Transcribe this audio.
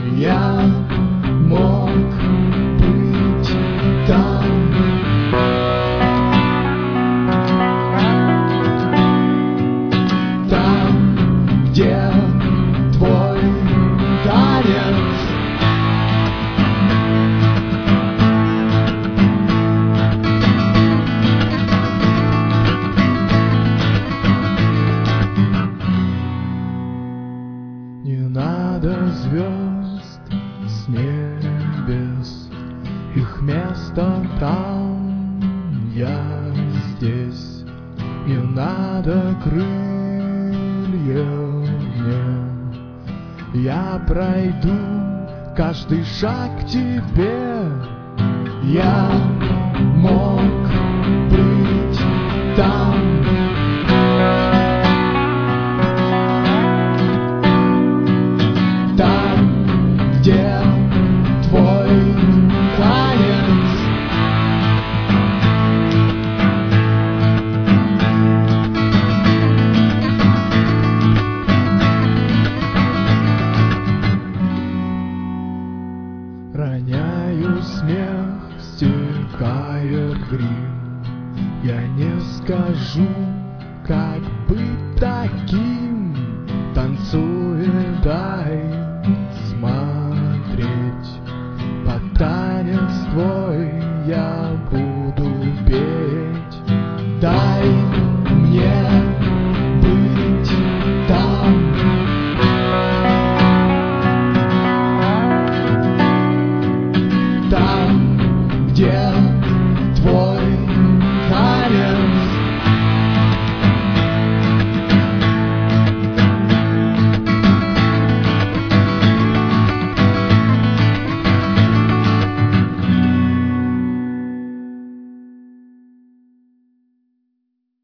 Я мог быть там. Там, где твой танец. Не надо звезд с небес, их место там, я здесь. Не надо крыльев мне, я пройду каждый шаг к тебе. Я мог быть там. Где твой танец? Роняю смех, стекает грим. Я не скажу, как быть таким. Танцует, дай смотреть. Под танец твой я буду петь. Дай мне быть там. Там, где